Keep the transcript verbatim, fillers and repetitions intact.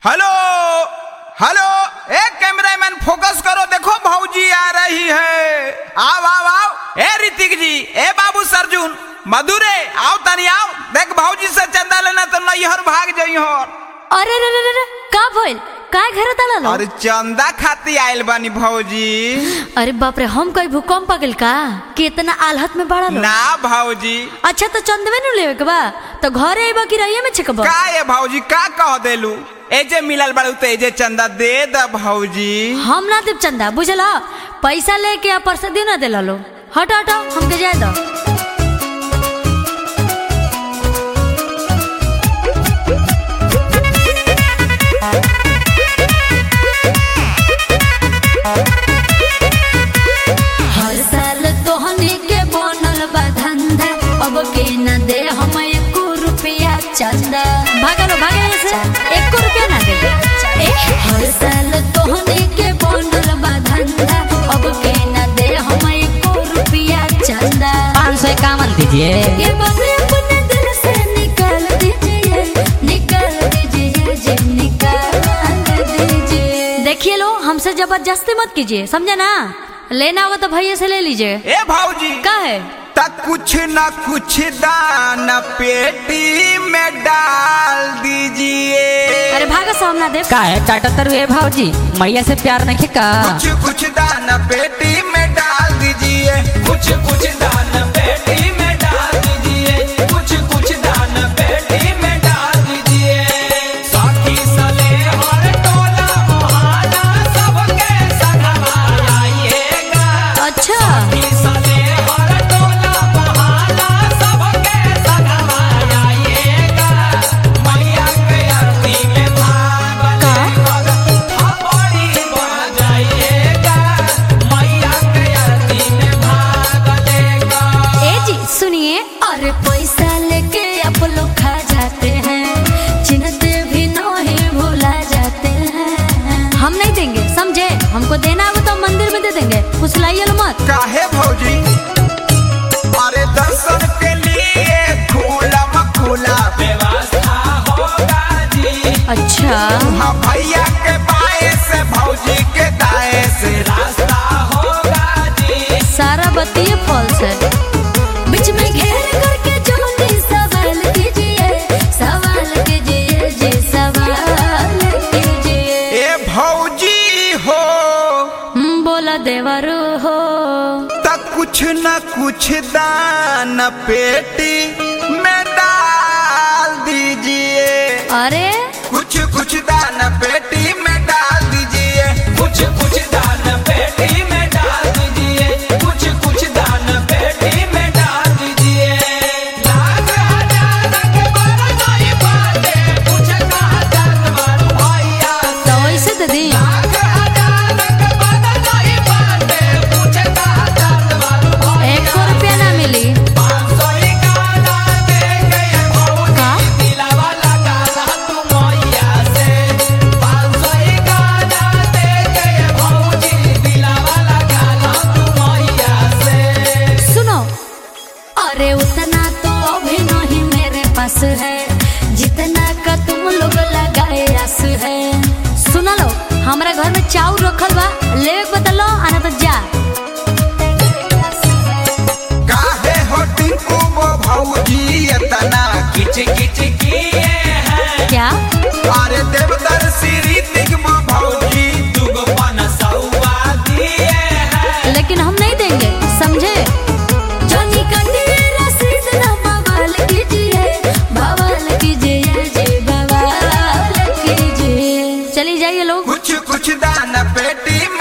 Hello hello, एक cameraman focus करो, देखो भौजी आ रही है। आओ आओ आओ, ए ऋतिक जी, ए बाबू सरजुन, मधुरे, आओ तनी आओ, देख भौजी से चंदा लेना तो नैहर भाग जाई हो। अरे रे रे रे, का भइल? काय घरे तड़ा लो? अरे चंदा खाती आइल बानी भौजी। अरे बाप रे, हम कहीं भूकंप आ गेल का? कितना आलहत में बड़ा लो? ना भौजी। अच्छा तो चंदवे न लेवे के बा, तो घरे आइबा कि रहिए में छकबा? का ये भौजी का कह देलू? एजे मिलल बड़ू तो एजे चंदा दे द भौजी। हम ना देव चंदा, बुझला? पैसा लेके आ परसे दिन ना देला लो। हट हट, हमके जाए दो। हर साल तोहनी के बनल बा धंधा, अब के न दे हम एको रुपया चंदा। भागा लो भागा से, एको रुपया ना दे। हर साल तोहनी के बनल बा धंधा, अब के न दे हम एको रुपया चंदा। पाँच सौ इक्यावन दीजिए। ये बाबरे अपने दिल से निकाल दीजिए, निकाल दीजिए जी, निकाल दीजिए। देखिए लो, हमसे जबरदस्ती मत कीजिए, समझे ना? लेना होगा तो भैया से ले लीजिए। ए भौजी का है? तक कुछ न कुछ दाना पेटी में डाल दीजिए। अरे भागा सो, हम ना दे। का है काटतर हुए भाजी, मैया से प्यार नहीं का? कुछ कुछ दाना पेटी में डाल दीजिए, कुछ कुछ दाना पेटी में डाल दीजिए, कुछ कुछ दाना पेटी में डाल दीजिए। साथी सले और टोला मोहल्ला सबके संगवा आइएगा। अच्छा, साथी सले और टोला मोहल्ला सबके संगवा आइएगा। मैया के आरती में भाग लेकर थपड़ी बन जाइएगा। मैया के आरती में भाग लेकर। ए जी सुनिए, अरे पैसा लेके आप लोग खा जाते हैं, चिन्हते भी नहीं भूला जाते हैं। हम नहीं देंगे, समझे? हमको देना हो तो मंदिर में दे देंगे, फुसलाइए लो मत। काहे भौजी? अरे दर्शन के लिए खुला खुला व्यवस्था होगा जी। अच्छा, हाँ भैया के बाएं से भौजी के दाएं से रास्ता होगा जी। सारा बत्ती फॉल्स है। बीच में घेर करके जोनी सवाल कीजिए, सवाल कीजिए जी, सवाल कीजिए। ए भौजी हो हम्म, बोला देवरू हो। तक कुछ न कुछ दान पेटी में डाल दीजिए। अरे कुछ कुछ दान पेटी में डाल दीजिए, कुछ कुछ दान पेटी में डाल दीजिए, कुछ कुछ दान पेटी में डाल दीजिए। लाख हजार के बरसाई बाटे, कुछ कहा जानवर भैया तो वैसे दे दी। लाख हजार के बरसाई बाटे, कुछ कहा जानवर भैया। एक रुपया ना मिली। पाँच सौ इक्यावन दे गए भौजी, का? दिलावा लगा ला तू मैया से। पाँच सौ इक्यावन दे गए भौजी, दिलावा लगा ला तू मैया से। सुनो, अरे उतना तो अभी नहीं मेरे पास है, जितना का तुम लोग लगाए आस है। सुना लो, हमारे घर में चाउर रखल बा, ले बदलो आना तो जा। काहे हो टिंकू वो भौजी इतना किच किच किए हैं? क्या? अरे देवदर श्री ऋतिक वो भौजी दुगो पनसौआ दिए हैं। लेकिन हम नहीं देंगे, समझे? जानी कटिए रसीद ना, बवाल कीजिए, बवाल कीजिए जी, बवाल कीजिए। चली जाइए लोग। कुछ कुछ दान पेटी में